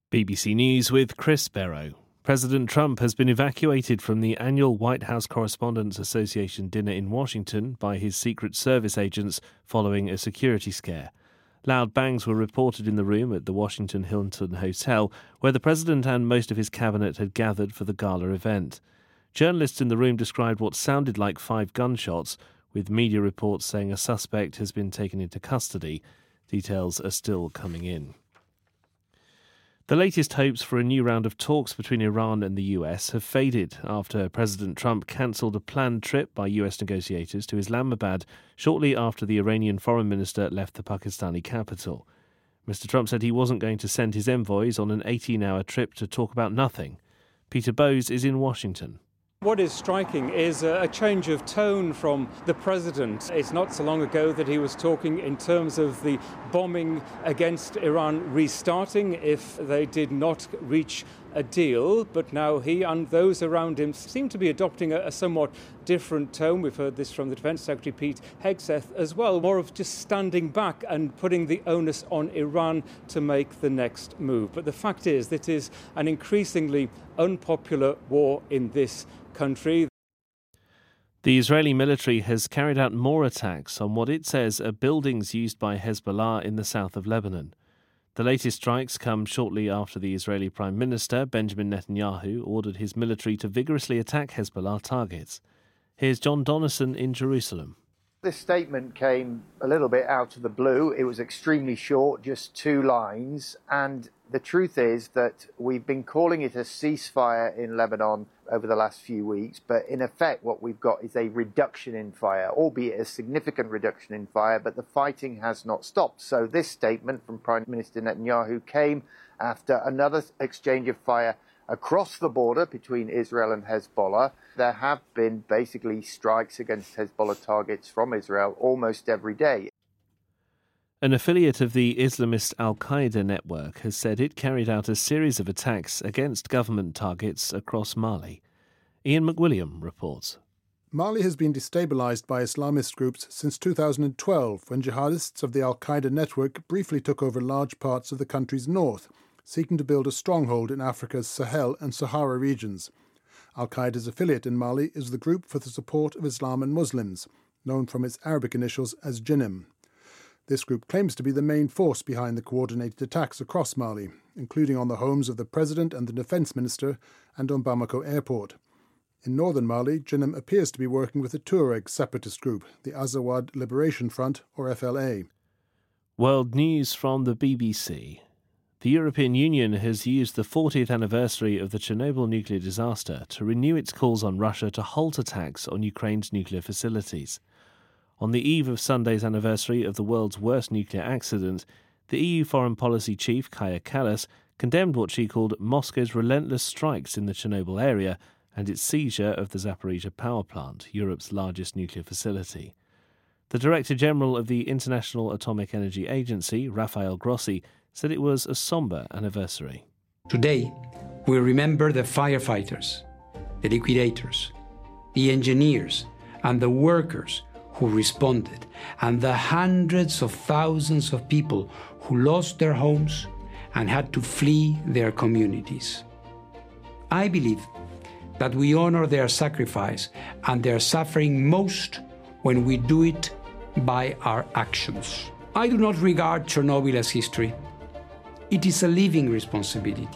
BBC News with Chris Barrow. President Trump has been evacuated from the annual White House Correspondents Association dinner in Washington by his Secret Service agents following a security scare. Loud bangs were reported in the room at the Washington Hilton Hotel, where the president and most of his cabinet had gathered for the gala event. Journalists in the room described what sounded like 5 gunshots, with media reports saying a suspect has been taken into custody. Details are still coming in. The latest hopes for a new round of talks between Iran and the US have faded after President Trump cancelled a planned trip by US negotiators to Islamabad shortly after the Iranian foreign minister left the Pakistani capital. Mr. Trump said he wasn't going to send his envoys on an 18-hour trip to talk about nothing. Peter Bowes is in Washington. What is striking is a change of tone from the president. It's not so long ago that he was talking in terms of the bombing against Iran restarting if they did not reach a deal, but now he and those around him seem to be adopting a somewhat different tone. We've heard this from the Defence Secretary Pete Hegseth as well, more of just standing back and putting the onus on Iran to make the next move. But the fact is that it is an increasingly unpopular war in this country. The Israeli military has carried out more attacks on what it says are buildings used by Hezbollah in the south of Lebanon. The latest strikes come shortly after the Israeli Prime Minister, Benjamin Netanyahu, ordered his military to vigorously attack Hezbollah targets. Here's John Donnison in Jerusalem. This statement came a little bit out of the blue. It was extremely short, just 2 lines. And the truth is that we've been calling it a ceasefire in Lebanon over the last few weeks. But in effect, what we've got is a reduction in fire, albeit a significant reduction in fire. But the fighting has not stopped. So this statement from Prime Minister Netanyahu came after another exchange of fire across the border between Israel and Hezbollah. There have been basically strikes against Hezbollah targets from Israel almost every day. An affiliate of the Islamist al-Qaeda network has said it carried out a series of attacks against government targets across Mali. Ian McWilliam reports. Mali has been destabilized by Islamist groups since 2012, when jihadists of the al-Qaeda network briefly took over large parts of the country's north, seeking to build a stronghold in Africa's Sahel and Sahara regions. Al-Qaeda's affiliate in Mali is the Group for the Support of Islam and Muslims, known from its Arabic initials as JINIM. This group claims to be the main force behind the coordinated attacks across Mali, including on the homes of the President and the Defence Minister and on Bamako Airport. In northern Mali, JINIM appears to be working with a Tuareg separatist group, the Azawad Liberation Front, or FLA. World news from the BBC. The European Union has used the 40th anniversary of the Chernobyl nuclear disaster to renew its calls on Russia to halt attacks on Ukraine's nuclear facilities. On the eve of Sunday's anniversary of the world's worst nuclear accident, the EU foreign policy chief, Kaja Kallas, condemned what she called Moscow's relentless strikes in the Chernobyl area and its seizure of the Zaporizhzhia power plant, Europe's largest nuclear facility. The Director General of the International Atomic Energy Agency, Rafael Grossi, said it was a sombre anniversary. Today, we remember the firefighters, the liquidators, the engineers, and the workers who responded, and the hundreds of thousands of people who lost their homes and had to flee their communities. I believe that we honor their sacrifice and their suffering most when we do it by our actions. I do not regard Chernobyl as history. It is a living responsibility.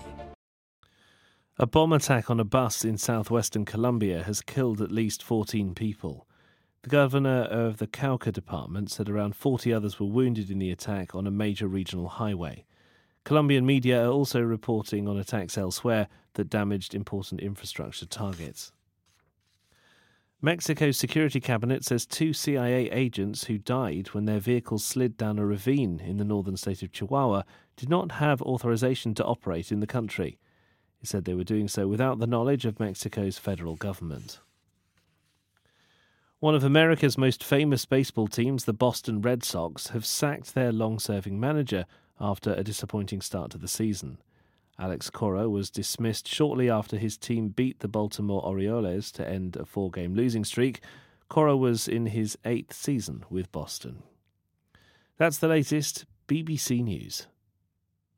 A bomb attack on a bus in southwestern Colombia has killed at least 14 people. The governor of the Cauca department said around 40 others were wounded in the attack on a major regional highway. Colombian media are also reporting on attacks elsewhere that damaged important infrastructure targets. Mexico's security cabinet says 2 CIA agents who died when their vehicles slid down a ravine in the northern state of Chihuahua did not have authorization to operate in the country. It said they were doing so without the knowledge of Mexico's federal government. One of America's most famous baseball teams, the Boston Red Sox, have sacked their long-serving manager after a disappointing start to the season. Alex Cora was dismissed shortly after his team beat the Baltimore Orioles to end a 4-game losing streak. Cora was in his 8th season with Boston. That's the latest BBC News.